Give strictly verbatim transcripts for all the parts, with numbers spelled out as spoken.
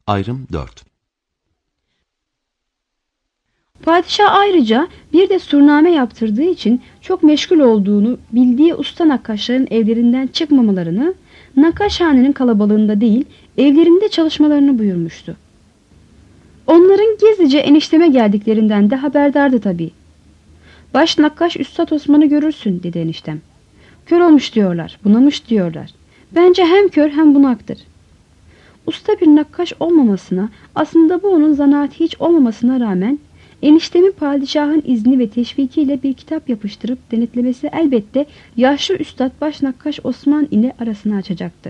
Ayrım dört. Padişah ayrıca bir de surname yaptırdığı için çok meşgul olduğunu bildiği usta nakkaşların evlerinden çıkmamalarını, nakkaşhanenin kalabalığında değil evlerinde çalışmalarını buyurmuştu. Onların gizlice enişteme geldiklerinden de haberdardı tabii. Baş nakkaş Üstad Osman'ı görürsün dedi eniştem. Kör olmuş diyorlar, bunamış diyorlar. Bence hem kör hem bunaktır. Usta bir nakkaş olmamasına, aslında bu onun zanaati hiç olmamasına rağmen eniştemin padişahın izni ve teşvikiyle bir kitap yapıştırıp denetlemesi elbette yaşlı üstad baş nakkaş Osman ile arasını açacaktı.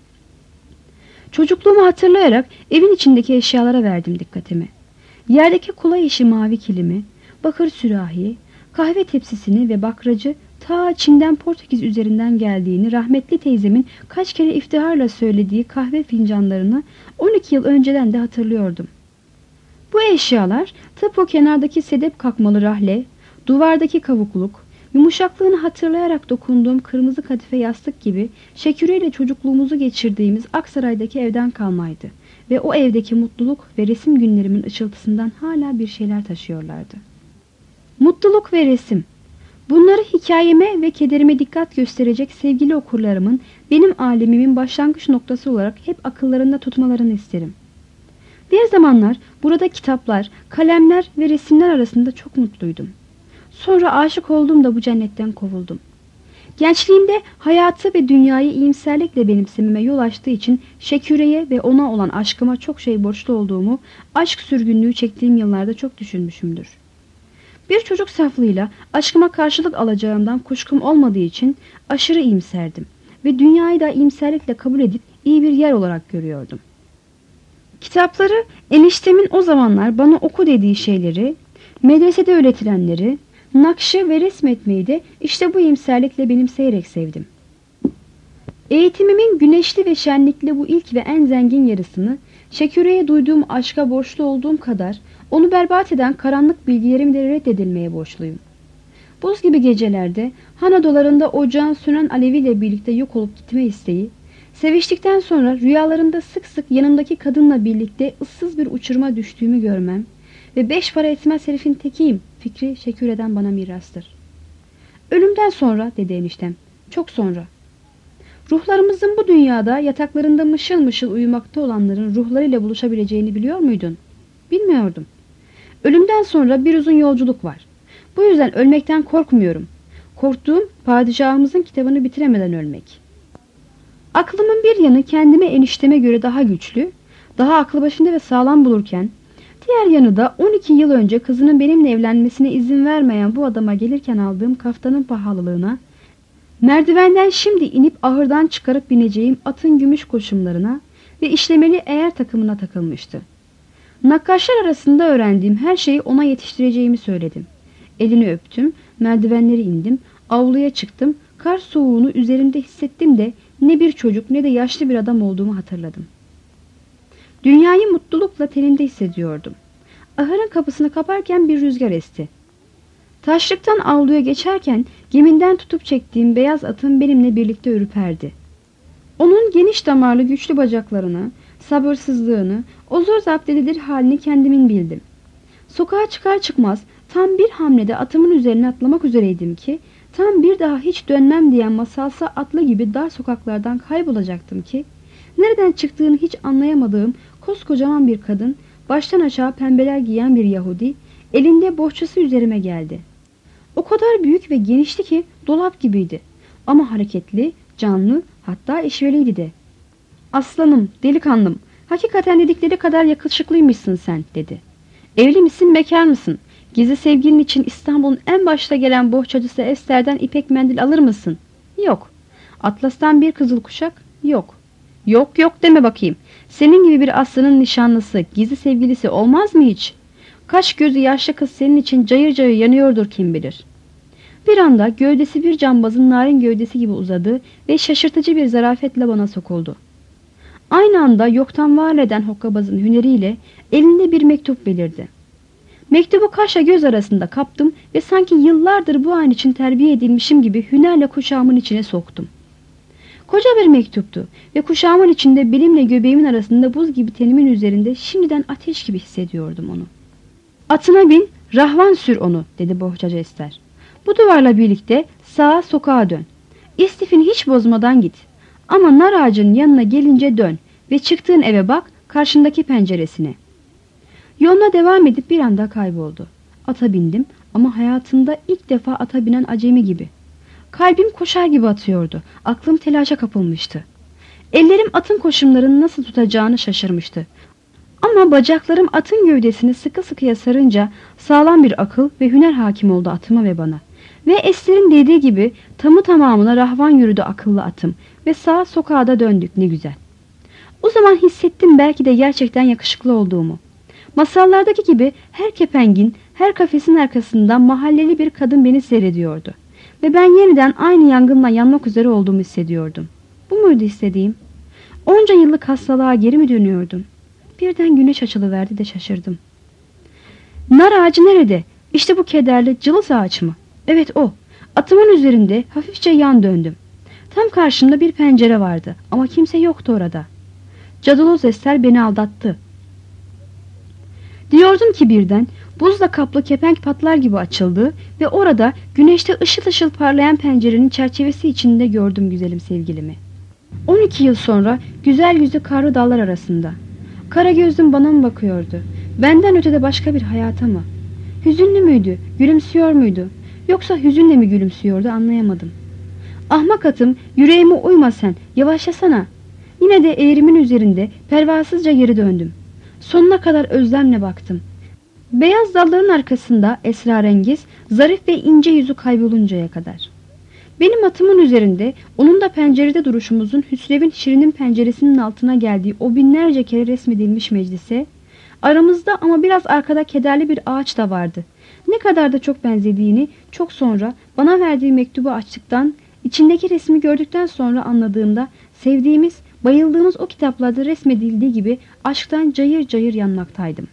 Çocukluğumu hatırlayarak evin içindeki eşyalara verdim dikkatimi. Yerdeki kolay işi mavi kilimi, bakır sürahi, kahve tepsisini ve bakracı ta Çin'den Portekiz üzerinden geldiğini rahmetli teyzemin kaç kere iftiharla söylediği kahve fincanlarını on iki yıl önceden de hatırlıyordum. Bu eşyalar tıpkı kenardaki sedef kakmalı rahle, duvardaki kavukluk, yumuşaklığını hatırlayarak dokunduğum kırmızı kadife yastık gibi Şeküre çocukluğumuzu geçirdiğimiz Aksaray'daki evden kalmaydı ve o evdeki mutluluk ve resim günlerimin ışıltısından hala bir şeyler taşıyorlardı. Mutluluk ve resim. Bunları hikayeme ve kederime dikkat gösterecek sevgili okurlarımın benim alemimin başlangıç noktası olarak hep akıllarında tutmalarını isterim. Bir zamanlar burada kitaplar, kalemler ve resimler arasında çok mutluydum. Sonra aşık olduğumda bu cennetten kovuldum. Gençliğimde hayatı ve dünyayı iyimserlikle benimsememe yol açtığı için Şeküre'ye ve ona olan aşkıma çok şey borçlu olduğumu, aşk sürgünlüğü çektiğim yıllarda çok düşünmüşümdür. Bir çocuk saflığıyla aşkıma karşılık alacağımdan kuşkum olmadığı için aşırı iyimserdim ve dünyayı da iyimserlikle kabul edip iyi bir yer olarak görüyordum. Kitapları, eniştemin o zamanlar bana oku dediği şeyleri, medresede öğretilenleri, nakşı ve resmetmeyi de işte bu iyimserlikle benimseyerek sevdim. Eğitimimin güneşli ve şenlikli bu ilk ve en zengin yarısını, Şeküre'ye duyduğum aşka borçlu olduğum kadar, onu berbat eden karanlık bilgilerim de reddedilmeye borçluyum. Buz gibi gecelerde, han odalarında ocağın sönen aleviyle birlikte yok olup gitme isteği, seviştikten sonra rüyalarımda sık sık yanımdaki kadınla birlikte ıssız bir uçuruma düştüğümü görmem ve beş para etmez herifin tekiyim fikri Şeküre'den bana mirastır. Ölümden sonra dedi eniştem, çok sonra. Ruhlarımızın bu dünyada yataklarında mışıl mışıl uyumakta olanların ruhlarıyla buluşabileceğini biliyor muydun? Bilmiyordum. Ölümden sonra bir uzun yolculuk var. Bu yüzden ölmekten korkmuyorum. Korktuğum padişahımızın kitabını bitiremeden ölmek. Aklımın bir yanı kendime enişteme göre daha güçlü, daha aklı başında ve sağlam bulurken, diğer yanı da on iki yıl önce kızının benimle evlenmesine izin vermeyen bu adama gelirken aldığım kaftanın pahalılığına, merdivenden şimdi inip ahırdan çıkarıp bineceğim atın gümüş koşumlarına ve işlemeli eğer takımına takılmıştı. Nakkaşlar arasında öğrendiğim her şeyi ona yetiştireceğimi söyledim. Elini öptüm, merdivenleri indim, avluya çıktım, kar soğuğunu üzerimde hissettim de ne bir çocuk ne de yaşlı bir adam olduğumu hatırladım. Dünyayı mutlulukla tenimde hissediyordum. Ahırın kapısını kaparken bir rüzgar esti. Taşlıktan avluya geçerken geminden tutup çektiğim beyaz atım benimle birlikte ürperdi. Onun geniş damarlı güçlü bacaklarını, sabırsızlığını, o zor zapt edilir halini kendimin bildim. Sokağa çıkar çıkmaz tam bir hamlede atımın üzerine atlamak üzereydim ki, tam bir daha hiç dönmem diyen masalsa atlı gibi dar sokaklardan kaybolacaktım ki, nereden çıktığını hiç anlayamadığım koskocaman bir kadın, baştan aşağı pembeler giyen bir Yahudi, elinde bohçası üzerime geldi. O kadar büyük ve genişti ki dolap gibiydi. Ama hareketli, canlı, hatta işveliydi de. "Aslanım, delikanlım, hakikaten dedikleri kadar yakışıklıymışsın sen," dedi. "Evli misin, bekar mısın? Gizli sevgilin için İstanbul'un en başta gelen bohçacısı Ester'den ipek mendil alır mısın?" "Yok." "Atlas'tan bir kızıl kuşak?" "Yok." "Yok yok deme bakayım. Senin gibi bir aslanın nişanlısı, gizli sevgilisi olmaz mı hiç? Kaş gözü yaşlı kız senin için cayır cayır yanıyordur kim bilir." Bir anda gövdesi bir cambazın narin gövdesi gibi uzadı ve şaşırtıcı bir zarafetle bana sokuldu. Aynı anda yoktan var eden hokkabazın hüneriyle elinde bir mektup belirdi. Mektubu kaşla göz arasında kaptım ve sanki yıllardır bu an için terbiye edilmişim gibi hünerle kuşağımın içine soktum. Koca bir mektuptu ve kuşağımın içinde belimle göbeğimin arasında buz gibi tenimin üzerinde şimdiden ateş gibi hissediyordum onu. Atına bin, rahvan sür onu, dedi bohçacı Ester. Bu duvarla birlikte sağa sokağa dön. İstifini hiç bozmadan git. Ama nar ağacının yanına gelince dön ve çıktığın eve bak, karşındaki penceresine. Yoluna devam edip bir anda kayboldu. Ata bindim ama hayatımda ilk defa ata binen acemi gibi. Kalbim koşar gibi atıyordu. Aklım telaşa kapılmıştı. Ellerim atın koşumlarını nasıl tutacağını şaşırmıştı. Ama bacaklarım atın gövdesini sıkı sıkıya sarınca sağlam bir akıl ve hüner hakim oldu atıma ve bana. Ve Ester'in dediği gibi tamı tamamına rahvan yürüdü akıllı atım ve sağa sokağa da döndük ne güzel. O zaman hissettim belki de gerçekten yakışıklı olduğumu. Masallardaki gibi her kepengin, her kafesin arkasından mahalleli bir kadın beni seyrediyordu. Ve ben yeniden aynı yangınla yanmak üzere olduğumu hissediyordum. Bu muydu istediğim? Onca yıllık hastalığa geri mi dönüyordum? Birden güneş açılıverdi de şaşırdım. Nar ağacı nerede? İşte bu kederli cılız ağaç mı? Evet o. Atımın üzerinde hafifçe yan döndüm. Tam karşımda bir pencere vardı ama kimse yoktu orada. Cadıloz Ester beni aldattı. Diyordum ki birden buzla kaplı kepenk patlar gibi açıldı ve orada güneşte ışıl ışıl parlayan pencerenin çerçevesi içinde gördüm güzelim sevgilimi. on iki yıl sonra güzel yüzü karlı dallar arasında. Kara gözlüm bana mı bakıyordu? Benden ötede başka bir hayata mı? Hüzünlü müydü? Gülümsüyor muydu? Yoksa hüzünle mi gülümsüyordu anlayamadım. Ahmak atım, yüreğime uyma sen, yavaşlasana. Yine de eğrimin üzerinde pervasızca geri döndüm. Sonuna kadar özlemle baktım. Beyaz dalların arkasında esrarengiz, zarif ve ince yüzü kayboluncaya kadar. Benim atımın üzerinde, onun da pencerede duruşumuzun Hüsrev'in Şirin'in penceresinin altına geldiği o binlerce kere resmedilmiş meclise, aramızda ama biraz arkada kederli bir ağaç da vardı. Ne kadar da çok benzediğini çok sonra bana verdiği mektubu açtıktan, içindeki resmi gördükten sonra anladığımda sevdiğimiz, bayıldığımız o kitaplarda resmedildiği gibi aşktan cayır cayır yanmaktaydım.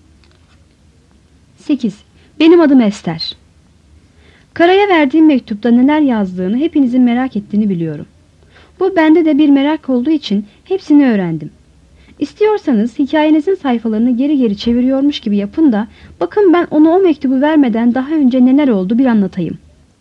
sekiz. Benim adım Ester. Kara'ya verdiğim mektupta neler yazdığını hepinizin merak ettiğini biliyorum. Bu bende de bir merak olduğu için hepsini öğrendim. İstiyorsanız hikayenizin sayfalarını geri geri çeviriyormuş gibi yapın da bakın ben ona o mektubu vermeden daha önce neler oldu bir anlatayım.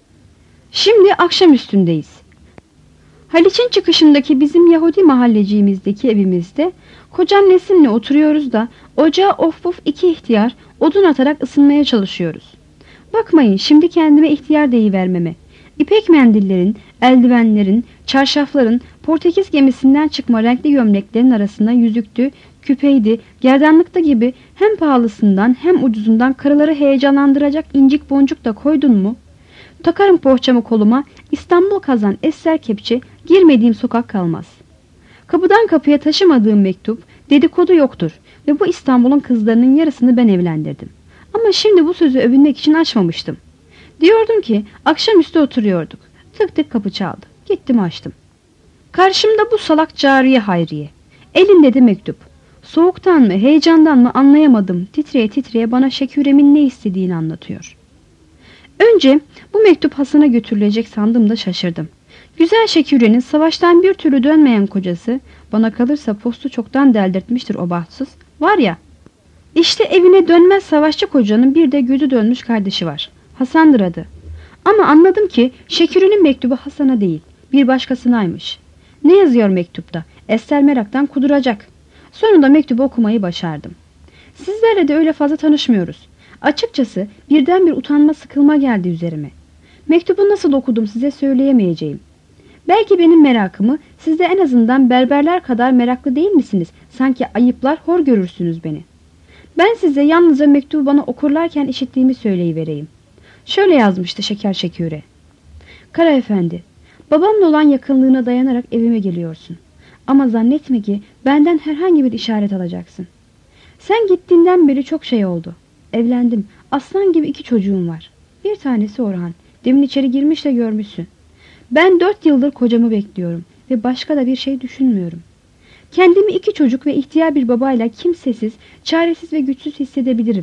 Şimdi akşam üstündeyiz. Haliç'in çıkışındaki bizim Yahudi mahalleciğimizdeki evimizde kocam Nesin'le oturuyoruz da ocağa of puf iki ihtiyar odun atarak ısınmaya çalışıyoruz. Bakmayın şimdi kendime ihtiyar deyivermeme. İpek mendillerin, eldivenlerin, çarşafların, Portekiz gemisinden çıkma renkli gömleklerin arasında yüzüktü, küpeydi, gerdanlıkta gibi hem pahalısından hem ucuzundan karıları heyecanlandıracak incik boncuk da koydun mu? Takarım poğaçamı koluma, İstanbul kazan Ester kepçe, girmediğim sokak kalmaz. Kapıdan kapıya taşımadığım mektup, dedikodu yoktur ve bu İstanbul'un kızlarının yarısını ben evlendirdim. Ama şimdi bu sözü övünmek için açmamıştım. Diyordum ki akşamüstü oturuyorduk. Tık tık kapı çaldı. Gittim açtım. Karşımda bu salak cariye Hayriye. Elinde de mektup. Soğuktan mı heyecandan mı anlayamadım. Titreye titreye bana Şeküre'min ne istediğini anlatıyor. Önce bu mektup Hasan'a götürülecek sandım da şaşırdım. Güzel Şeküre'nin savaştan bir türlü dönmeyen kocası, bana kalırsa postu çoktan deldirtmiştir o bahtsız, var ya. İşte evine dönmez savaşçı kocanın bir de gözü dönmüş kardeşi var. Hasan'dır adı. Ama anladım ki Şeküre'nin mektubu Hasan'a değil, bir başkasınaymış. Ne yazıyor mektupta? Ester meraktan kuduracak. Sonunda mektubu okumayı başardım. Sizlerle de öyle fazla tanışmıyoruz. Açıkçası birden bir utanma sıkılma geldi üzerime. Mektubu nasıl okudum size söyleyemeyeceğim. Belki benim merakımı siz de en azından berberler kadar meraklı değil misiniz? Sanki ayıplar hor görürsünüz beni. Ben size yalnızca mektubu bana okurlarken işittiğimi söyleyivereyim. Şöyle yazmıştı Şeker Şeküre. Kara efendi, babamla olan yakınlığına dayanarak evime geliyorsun. Ama zannetme ki benden herhangi bir işaret alacaksın. Sen gittiğinden beri çok şey oldu. Evlendim. Aslan gibi iki çocuğum var. Bir tanesi Orhan. Demin içeri girmiş de görmüşsün. Ben dört yıldır kocamı bekliyorum ve başka da bir şey düşünmüyorum. Kendimi iki çocuk ve ihtiyar bir babayla kimsesiz, çaresiz ve güçsüz hissedebilirim.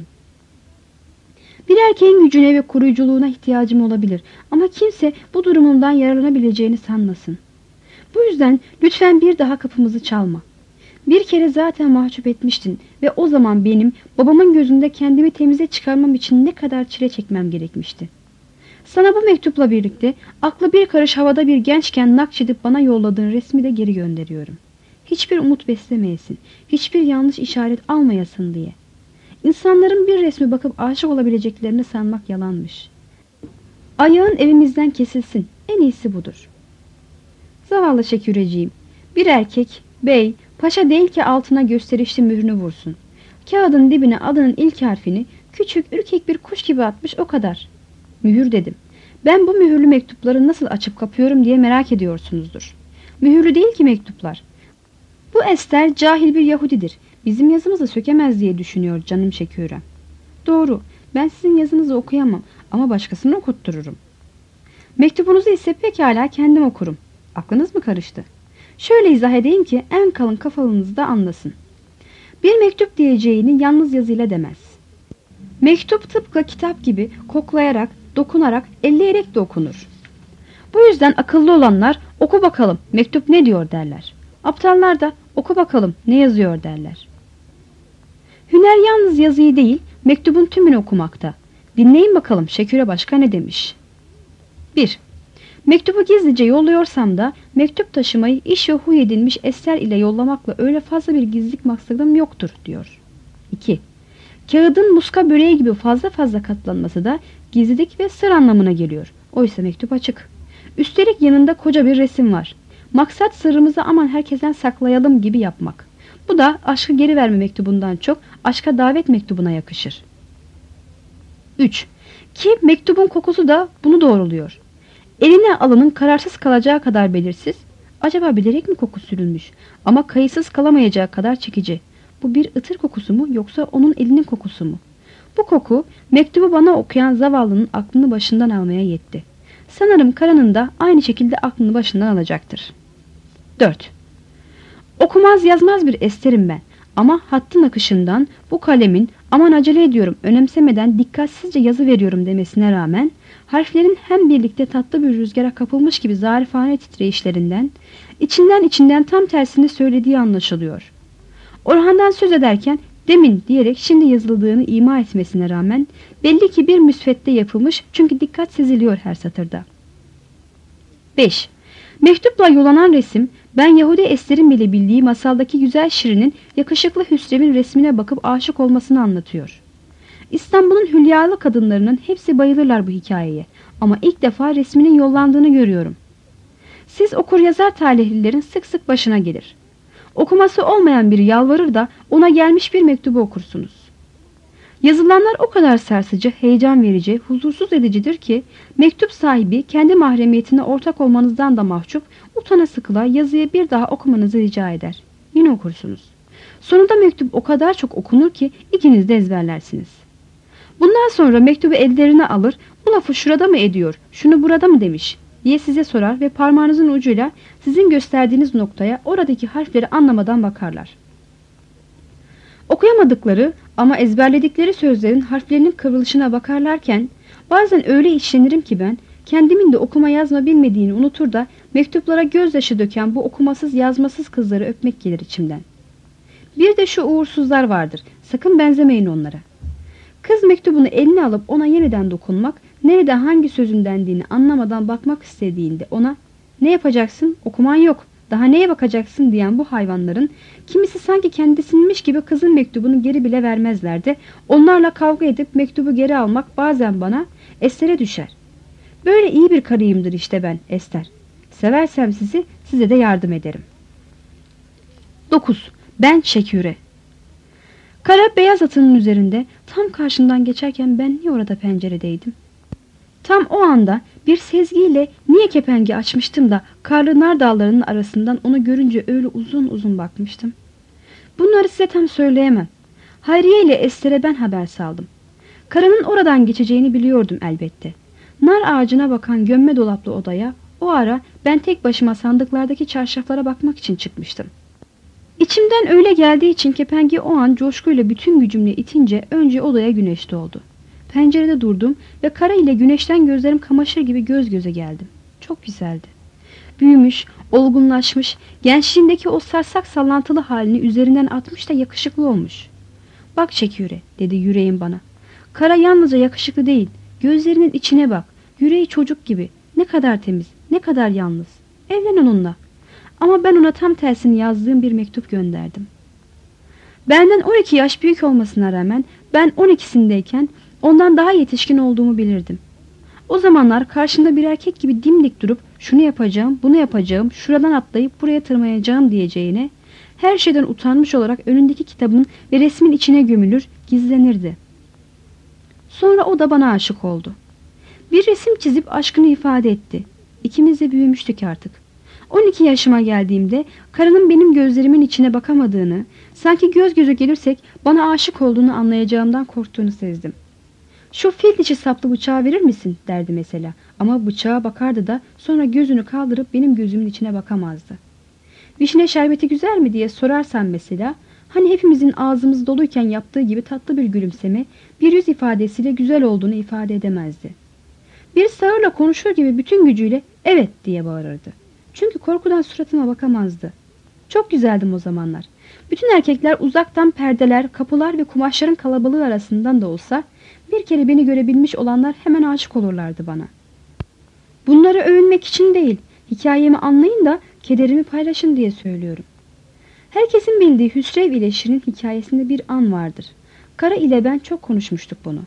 Bir erkeğin gücüne ve koruyuculuğuna ihtiyacım olabilir ama kimse bu durumumdan yararlanabileceğini sanmasın. Bu yüzden lütfen bir daha kapımızı çalma. Bir kere zaten mahcup etmiştin ve o zaman benim babamın gözünde kendimi temize çıkarmam için ne kadar çile çekmem gerekmişti. Sana bu mektupla birlikte aklı bir karış havada bir gençken nakşedip bana yolladığın resmi de geri gönderiyorum. Hiçbir umut beslemeyesin, hiçbir yanlış işaret almayasın diye. İnsanların bir resme bakıp aşık olabileceklerini sanmak yalanmış. Ayağın evimizden kesilsin, en iyisi budur. Zavallı Şeküreciğim, bir erkek, bey, paşa değil ki altına gösterişli mührünü vursun. Kağıdın dibine adının ilk harfini küçük ürkek bir kuş gibi atmış, o kadar. Mühür dedim. Ben bu mühürlü mektupları nasıl açıp kapıyorum diye merak ediyorsunuzdur. Mühürlü değil ki mektuplar. Bu Ester cahil bir Yahudidir. Bizim yazımızı sökemez diye düşünüyor canım Şekürem. Doğru, ben sizin yazınızı okuyamam ama başkasını okuttururum. Mektubunuzu ise pekala kendim okurum. Aklınız mı karıştı? Şöyle izah edeyim ki en kalın kafalınız da anlasın. Bir mektup diyeceğini yalnız yazıyla demez. Mektup tıpkı kitap gibi koklayarak, dokunarak, elleyerek de okunur. Bu yüzden akıllı olanlar oku bakalım mektup ne diyor derler. Aptallar da oku bakalım ne yazıyor derler. Hüner yalnız yazıyı değil, mektubun tümünü okumakta. Dinleyin bakalım Şeküre başka ne demiş. bir. Mektubu gizlice yolluyorsam da mektup taşımayı iş ve huy edilmiş Ester ile yollamakla öyle fazla bir gizlilik maksadım yoktur diyor. iki. Kağıdın muska böreği gibi fazla fazla katlanması da gizlilik ve sır anlamına geliyor. Oysa mektup açık. Üstelik yanında koca bir resim var. Maksat sırrımızı aman herkesten saklayalım gibi yapmak. Bu da aşkı geri verme mektubundan çok aşka davet mektubuna yakışır. üç. Ki mektubun kokusu da bunu doğruluyor. Eline alının kararsız kalacağı kadar belirsiz, acaba bilerek mi koku sürülmüş ama kayıtsız kalamayacağı kadar çekici. Bu bir ıtır kokusu mu yoksa onun elinin kokusu mu? Bu koku mektubu bana okuyan zavallının aklını başından almaya yetti. Sanırım Kara'nın da aynı şekilde aklını başından alacaktır. dört. Okumaz yazmaz bir Ester'im ben ama hattın akışından bu kalemin aman acele ediyorum önemsemeden dikkatsizce yazı veriyorum demesine rağmen harflerin hem birlikte tatlı bir rüzgara kapılmış gibi zarifane titreyişlerinden içinden içinden tam tersini söylediği anlaşılıyor. Orhan'dan söz ederken demin diyerek şimdi yazıldığını ima etmesine rağmen belli ki bir müsvedde yapılmış çünkü dikkat seziliyor her satırda. beş. Mektupla yollanan resim ben Yahudi Ester'in bile bildiği masaldaki güzel Şirin'in yakışıklı Hüsrev'in resmine bakıp aşık olmasını anlatıyor. İstanbul'un hülyalı kadınlarının hepsi bayılırlar bu hikayeye ama ilk defa resminin yollandığını görüyorum. Siz okur yazar talihlilerin sık sık başına gelir. Okuması olmayan biri yalvarır da ona gelmiş bir mektubu okursunuz. Yazılanlar o kadar sarsıcı, heyecan verici, huzursuz edicidir ki mektup sahibi kendi mahremiyetine ortak olmanızdan da mahcup, utana sıkıla yazıyı bir daha okumanızı rica eder. Yine okursunuz. Sonunda mektup o kadar çok okunur ki ikiniz de ezberlersiniz. Bundan sonra mektubu ellerine alır, bu lafı şurada mı ediyor, şunu burada mı demiş diye size sorar ve parmağınızın ucuyla sizin gösterdiğiniz noktaya oradaki harfleri anlamadan bakarlar. Okuyamadıkları ama ezberledikleri sözlerin harflerinin kıvrılışına bakarlarken bazen öyle işlenirim ki ben kendimin de okuma yazma bilmediğini unutur da mektuplara gözyaşı döken bu okumasız yazmasız kızları öpmek gelir içimden. Bir de şu uğursuzlar vardır, sakın benzemeyin onlara. Kız mektubunu eline alıp ona yeniden dokunmak, nerede hangi sözün dendiğini anlamadan bakmak istediğinde ona ne yapacaksın, okuman yok, daha neye bakacaksın diyen bu hayvanların kimisi sanki kendisinmiş gibi kızın mektubunu geri bile vermezler de onlarla kavga edip mektubu geri almak bazen bana Ester'e düşer. Böyle iyi bir karıyımdır işte ben Ester. Seversem sizi size de yardım ederim. dokuz. Ben Şeküre. Kara beyaz atının üzerinde tam karşımdan geçerken ben niye orada penceredeydim? Tam o anda bir sezgiyle niye kepengi açmıştım da karlı nar dallarının arasından onu görünce öyle uzun uzun bakmıştım. Bunları size tam söyleyemem. Hayriye ile Ester'e ben haber saldım. Karının oradan geçeceğini biliyordum elbette. Nar ağacına bakan gömme dolaplı odaya o ara ben tek başıma sandıklardaki çarşaflara bakmak için çıkmıştım. İçimden öyle geldiği için kepengi o an coşkuyla bütün gücümle itince önce odaya güneş doğdu. Pencerede durdum ve kara ile güneşten gözlerim kamaşır gibi göz göze geldim. Çok güzeldi. Büyümüş, Olgunlaşmış, gençliğindeki o sarsak sallantılı halini üzerinden atmış da yakışıklı olmuş. Bak Çeküre, dedi yüreğim bana. Kara yalnızca yakışıklı değil, gözlerinin içine bak. Yüreği çocuk gibi. Ne kadar temiz, ne kadar yalnız. Evlen onunla. Ama ben ona tam tersini yazdığım bir mektup gönderdim. Benden on iki yaş büyük olmasına rağmen ben on ikisindeyken ondan daha yetişkin olduğumu bilirdim. O zamanlar karşımda bir erkek gibi dimdik durup şunu yapacağım, bunu yapacağım, şuradan atlayıp buraya tırmanacağım diyeceğine her şeyden utanmış olarak önündeki kitabın ve resmin içine gömülür, gizlenirdi. Sonra o da bana aşık oldu. Bir resim çizip aşkını ifade etti. İkimiz de büyümüştük artık. on iki yaşıma geldiğimde karının benim gözlerimin içine bakamadığını, sanki göz göze gelirsek bana aşık olduğunu anlayacağımdan korktuğunu sezdim. Şu fil dişi saplı bıçağı verir misin derdi mesela, ama bıçağa bakardı da sonra gözünü kaldırıp benim gözümün içine bakamazdı. Vişne şerbeti güzel mi diye sorarsan mesela, hani hepimizin ağzımız doluyken yaptığı gibi tatlı bir gülümseme, bir yüz ifadesiyle güzel olduğunu ifade edemezdi. Bir sağırla konuşur gibi bütün gücüyle evet diye bağırırdı. Çünkü korkudan suratıma bakamazdı. Çok güzeldim o zamanlar. Bütün erkekler uzaktan perdeler, kapılar ve kumaşların kalabalığı arasından da olsa bir kere beni görebilmiş olanlar hemen aşık olurlardı bana. Bunları övünmek için değil, hikayemi anlayın da kederimi paylaşın diye söylüyorum. Herkesin bildiği Hüsrev ile Şirin hikayesinde bir an vardır. Kara ile ben çok konuşmuştuk bunu.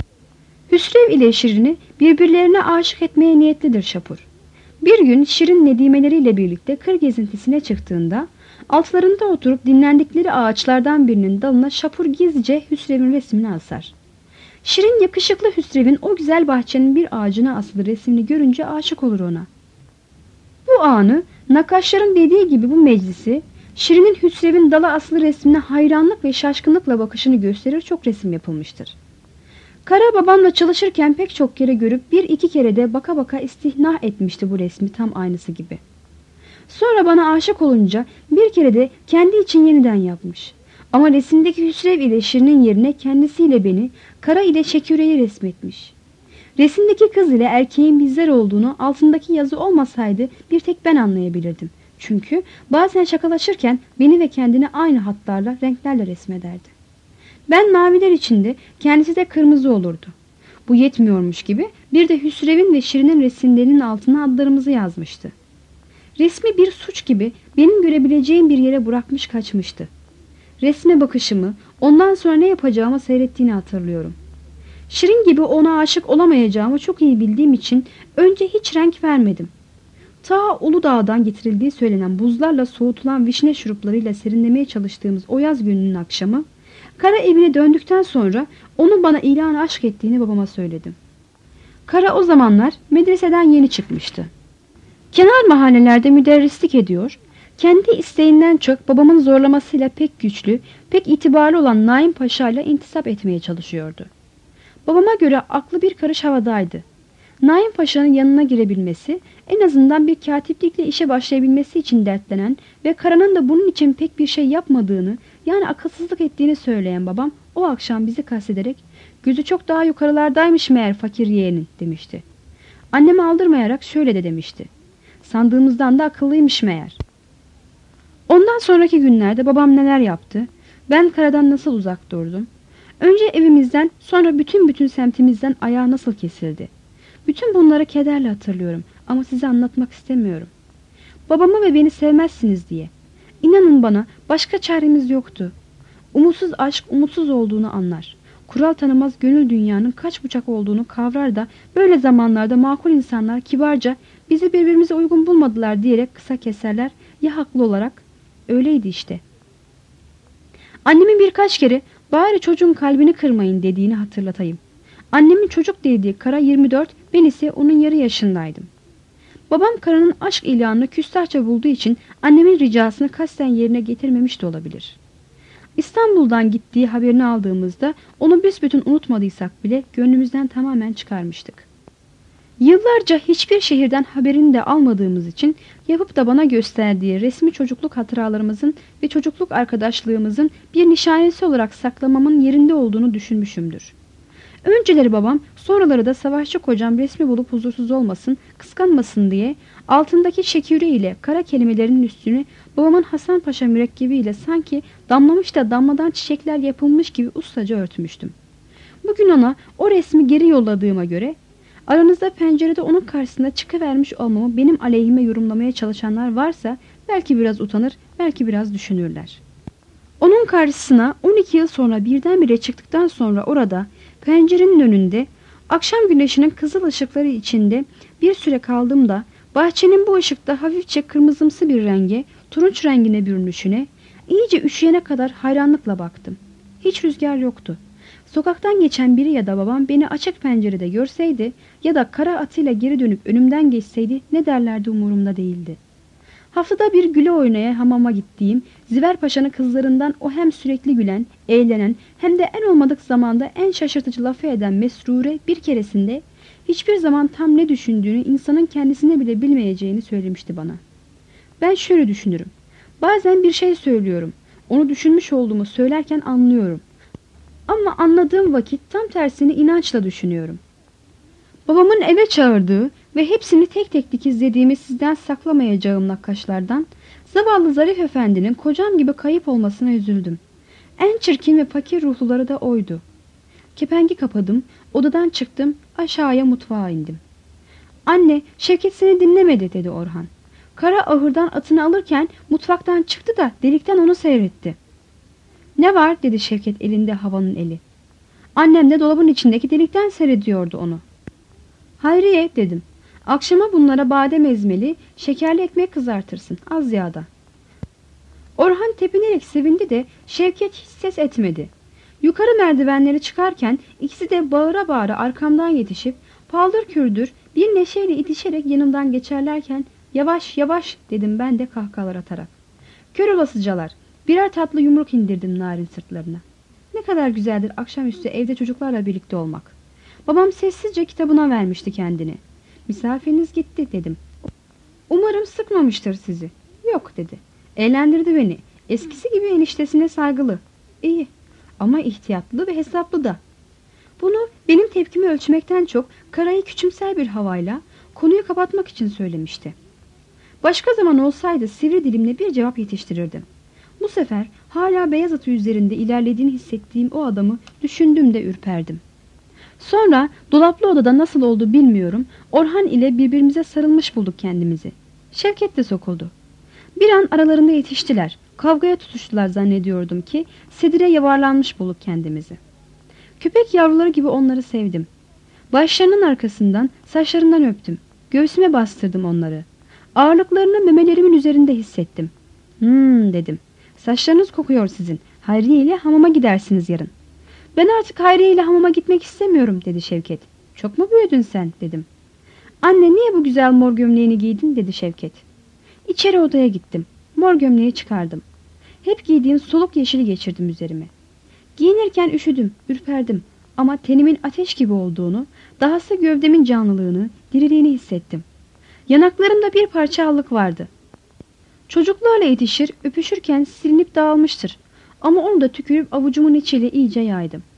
Hüsrev ile Şirin'i birbirlerine aşık etmeye niyetlidir Şapur. Bir gün Şirin nedimeleriyle birlikte kır gezintisine çıktığında altlarında oturup dinlendikleri ağaçlardan birinin dalına Şapur gizlice Hüsrev'in resmini asar. Şirin yakışıklı Hüsrev'in o güzel bahçenin bir ağacına asılı resmini görünce aşık olur ona. Bu anı, nakkaşların dediği gibi bu meclisi, Şirin'in Hüsrev'in dala asılı resmine hayranlık ve şaşkınlıkla bakışını gösterir, çok resim yapılmıştır. Kara babamla çalışırken pek çok kere görüp bir iki kere de baka baka istihnah etmişti bu resmi tam aynısı gibi. Sonra bana aşık olunca bir kere de kendi için yeniden yapmış. Ama resimdeki Hüsrev ile Şirin'in yerine kendisiyle beni, Kara ile Şeküre'yi resmetmiş. Resimdeki kız ile erkeğin bizler olduğunu altındaki yazı olmasaydı bir tek ben anlayabilirdim. Çünkü bazen şakalaşırken beni ve kendini aynı hatlarla, renklerle resmederdi. Ben maviler içinde, kendisi de kırmızı olurdu. Bu yetmiyormuş gibi bir de Hüsrev'in ve Şirin'in resimlerinin altına adlarımızı yazmıştı. Resmi bir suç gibi benim görebileceğim bir yere bırakmış kaçmıştı. Resme bakışımı, ondan sonra ne yapacağımı seyrettiğini hatırlıyorum. Şirin gibi ona aşık olamayacağımı çok iyi bildiğim için önce hiç renk vermedim. Ta Uludağ'dan getirildiği söylenen buzlarla soğutulan vişne şuruplarıyla serinlemeye çalıştığımız o yaz gününün akşamı, Kara evine döndükten sonra onu bana ilan aşk ettiğini babama söyledim. Kara o zamanlar medreseden yeni çıkmıştı. Kenar mahallelerde müderrislik ediyor, kendi isteğinden çok babamın zorlamasıyla pek güçlü, pek itibarlı olan Naim Paşa ile intisap etmeye çalışıyordu. Babama göre aklı bir karış havadaydı. Naim Paşa'nın yanına girebilmesi, en azından bir katiplikle işe başlayabilmesi için dertlenen ve Kara'nın da bunun için pek bir şey yapmadığını, yani akılsızlık ettiğini söyleyen babam o akşam bizi kastederek gözü çok daha yukarılardaymış meğer fakir yeğenin demişti. Annemi aldırmayarak şöyle de demişti. Sandığımızdan da akıllıymış meğer. Ondan sonraki günlerde babam neler yaptı, ben Kara'dan nasıl uzak durdum. Önce evimizden, sonra bütün bütün semtimizden ayağı nasıl kesildi. Bütün bunları kederle hatırlıyorum ama size anlatmak istemiyorum. Babamı ve beni sevmezsiniz diye. İnanın bana, başka çaremiz yoktu. Umutsuz aşk umutsuz olduğunu anlar. Kural tanımaz gönül dünyanın kaç bucak olduğunu kavrar da böyle zamanlarda makul insanlar kibarca bizi birbirimize uygun bulmadılar diyerek kısa keserler ya haklı olarak. Öyleydi işte. Annemin birkaç kere bari çocuğun kalbini kırmayın dediğini hatırlatayım. Annemin çocuk dediği Kara yirmi dört, ben ise onun yarı yaşındaydım. Babam Kara'nın aşk ilanını küstahça bulduğu için annemin ricasını kasten yerine getirmemiş de olabilir. İstanbul'dan gittiği haberini aldığımızda onu büsbütün unutmadıysak bile gönlümüzden tamamen çıkarmıştık. Yıllarca hiçbir şehirden haberini de almadığımız için yapıp da bana gösterdiği resmi çocukluk hatıralarımızın ve çocukluk arkadaşlığımızın bir nişanesi olarak saklamamın yerinde olduğunu düşünmüşümdür. Önceleri babam, sonraları da savaşçı kocam resmi bulup huzursuz olmasın, kıskanmasın diye altındaki şeküre ile kara kelimelerinin üstüne babamın Hasan Paşa mürekkebiyle sanki damlamış da damladan çiçekler yapılmış gibi ustaca örtmüştüm. Bugün ona o resmi geri yolladığıma göre aranızda pencerede onun karşısında çıkıvermiş olmamı benim aleyhime yorumlamaya çalışanlar varsa belki biraz utanır, belki biraz düşünürler. Onun karşısına on iki yıl sonra birdenbire çıktıktan sonra orada pencerenin önünde akşam güneşinin kızıl ışıkları içinde bir süre kaldığımda bahçenin bu ışıkta hafifçe kırmızımsı bir renge, turunç rengine bürünüşüne, iyice üşüyene kadar hayranlıkla baktım. Hiç rüzgar yoktu. Sokaktan geçen biri ya da babam beni açık pencerede görseydi ya da kara atıyla geri dönüp önümden geçseydi ne derlerdi umurumda değildi. Haftada bir güle oynaya hamama gittiğim Ziver Paşa'nın kızlarından o hem sürekli gülen, eğlenen hem de en olmadık zamanda en şaşırtıcı lafı eden Mesrure bir keresinde hiçbir zaman tam ne düşündüğünü insanın kendisine bile bilmeyeceğini söylemişti bana. Ben şöyle düşünürüm. Bazen bir şey söylüyorum. Onu düşünmüş olduğumu söylerken anlıyorum. Ama anladığım vakit tam tersini inançla düşünüyorum. Babamın eve çağırdığı ve hepsini tek tek dikizlediğimi sizden saklamayacağım nakkaşlardan, zavallı Zarif Efendi'nin kocam gibi kayıp olmasına üzüldüm. En çirkin ve fakir ruhluları da oydu. Kepengi kapadım, odadan çıktım, aşağıya mutfağa indim. Anne, Şevket seni dinlemedi dedi Orhan. Kara ahırdan atını alırken mutfaktan çıktı da delikten onu seyretti. Ne var dedi Şevket elinde havanın eli. Annem de dolabın içindeki delikten seyrediyordu onu. Hayriye dedim. Akşama bunlara badem ezmeli, şekerli ekmek kızartırsın az yağda. Orhan tepinerek sevindi de Şevket hiç ses etmedi. Yukarı merdivenleri çıkarken ikisi de bağıra bağıra arkamdan yetişip paldır kürdür bir neşeyle itişerek yanımdan geçerlerken yavaş yavaş dedim ben de kahkahalar atarak. Kör olasıcalar, birer tatlı yumruk indirdim narin sırtlarına. Ne kadar güzeldir akşamüstü evde çocuklarla birlikte olmak. Babam sessizce kitabına vermişti kendini. Misafiriniz gitti dedim. Umarım sıkmamıştır sizi. Yok dedi. Eğlendirdi beni. Eskisi gibi eniştesine saygılı. İyi ama ihtiyatlı ve hesaplı da. Bunu benim tepkimi ölçmekten çok Kara'yı küçümser bir havayla konuyu kapatmak için söylemişti. Başka zaman olsaydı sivri dilimle bir cevap yetiştirirdim. Bu sefer hala beyaz atı üzerinde ilerlediğini hissettiğim o adamı düşündüğümde ürperdim. Sonra dolaplı odada nasıl oldu bilmiyorum, Orhan ile birbirimize sarılmış bulduk kendimizi. Şevket de sokuldu. Bir an aralarında yetiştiler. Kavgaya tutuştular zannediyordum ki sedire yuvarlanmış bulduk kendimizi. Köpek yavruları gibi onları sevdim. Başlarının arkasından, saçlarından öptüm. Göğsüme bastırdım onları. Ağırlıklarını memelerimin üzerinde hissettim. Hmm dedim. Saçlarınız kokuyor sizin. Hayriye ile hamama gidersiniz yarın. Ben artık Hayriye ile hamama gitmek istemiyorum dedi Şevket. Çok mu büyüdün sen dedim. Anne niye bu güzel mor gömleğini giydin dedi Şevket. İçeri odaya gittim. Mor gömleği çıkardım. Hep giydiğim soluk yeşili geçirdim üzerime. Giyinirken üşüdüm, ürperdim ama tenimin ateş gibi olduğunu, dahası gövdemin canlılığını, diriliğini hissettim. Yanaklarımda bir parça allık vardı. Çocuklarla yetişir, öpüşürken silinip dağılmıştır. Ama onu da tükürüp avucumun içiyle iyice yaydım.